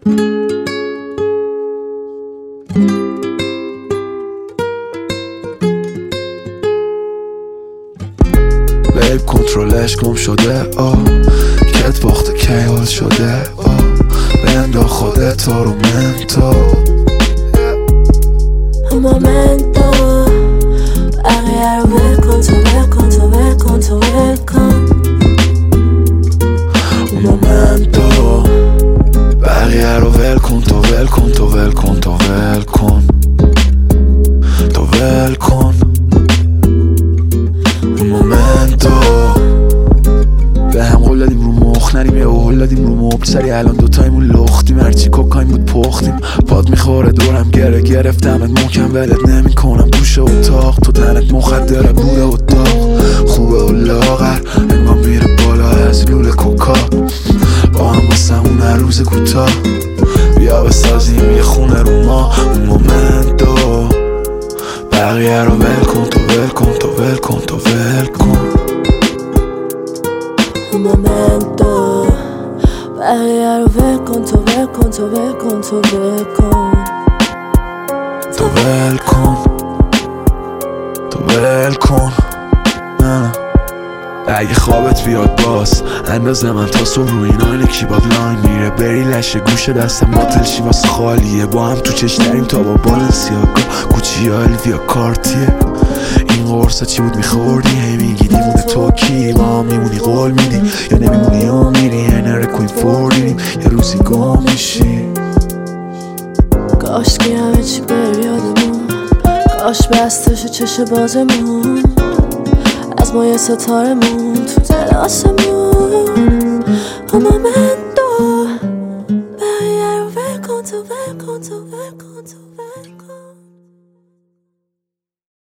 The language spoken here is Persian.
بیب کنترلش گم شده کت باخته کیال شده بندا خودت آرومنتو مومنتو بقیه رو ول کن تو ول کن تو ول کن تو ول کن مومنتو بقیه رو ول کن تو ول کن تو ول کن تو ول کن تو ول کن مومنتو به هم قول دادیم رو مخ نریم یه قول دادیم رو مبتری الان دوتایمون لختیم هرچی کوکاین بود پختیم پاد میخوره دورم گره گرفتمت محکم ولت نمی کنم گوشه اتاق تو تنت مخدره بوده اتاق خوبه و لاغر انگام میره بالا از لول کوکا با هم واسمون هر روز کوتاه بیا بسازیم یه خونه رو ما اون مومنتو بقیه رو ول کن تو ول کن تو ول کن تو ول کن مومنتو بقیه رو ول کن تو ول کن تو ول کن تو ول کن تو ول کن تو ول کن اگه خوابت بیاد باز اندازه من تا صبح رو این آینه کیباد لاین میره بری لشه گوش دستم باطل شی واسه خالیه با هم تو چش داریم تا با بالنسیاگا کوچی ها الویا کارتیه این قرصه چی بود میخوردی هی میگی دیوونه تو کی با هم میمونی قول میدی یا نمیمونی یا میری یه نره کوین فوردیم یه روزی گم میشی کاش که همه چی بر یادمون کاش بستش چش بازمون از ما یه ستارمون تو دل آسمون مومنتو بقیه رو ول کن تو ول کن تو ول کن تو ول